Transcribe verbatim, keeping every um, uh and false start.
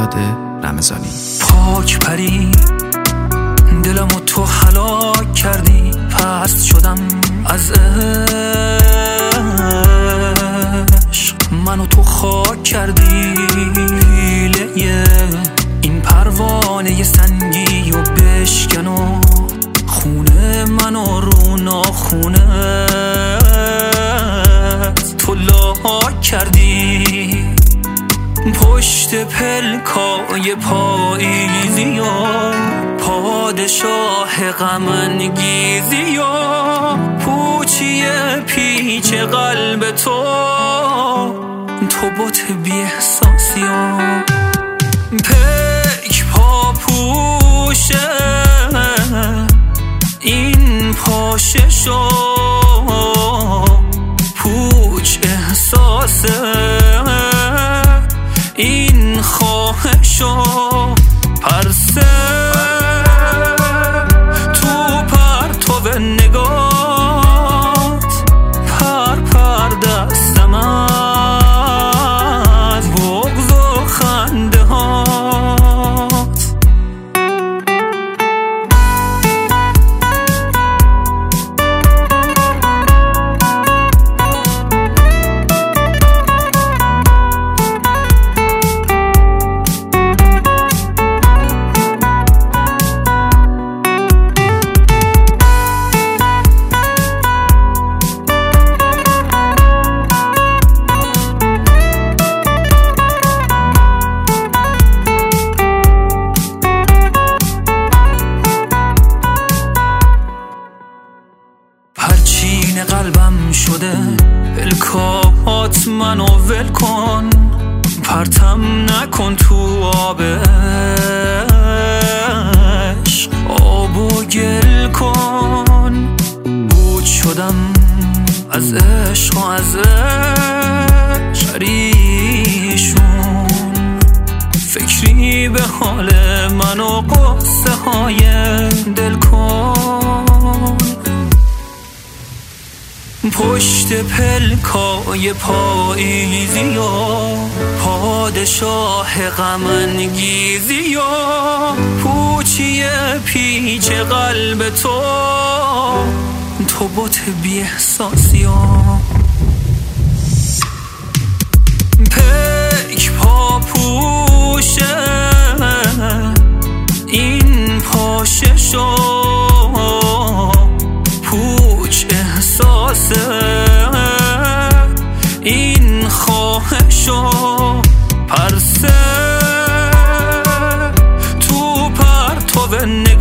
مهرداد رمضانی. پاک پری دلمو تو هلاک کردی، پست شدم از عشق، منو تو خاک کردی. پیله این پروانه سنگی و بشکن و خونه منو رو ناخونه تو لاک کردی. پشت پلکای پاییزی و پادشاه غم انگیزی و پوچی پیچ قلب تو، تو بت بی احساسی و پک پا پوشه این پاششو پوچ احساسه این خواهشو پرسه تو پرتو نگات پر پر دستم از بغض و خنده هات. پرچین قلبم شده پلکات منو ول کن، پرتم نکن تو آب عشق، آب و گل کن. بود شدم از عشق و از عشق پریشون، فکری به حال من و قصه های دل کن. پشت پلکای پاییزی و پادشاه غم انگیزی و پوچی پیچ قلب تو، تو بت بی احساسی و پک پا پوشه این پاششو پوچ احساسه این خواهشو پرسه تو پرتو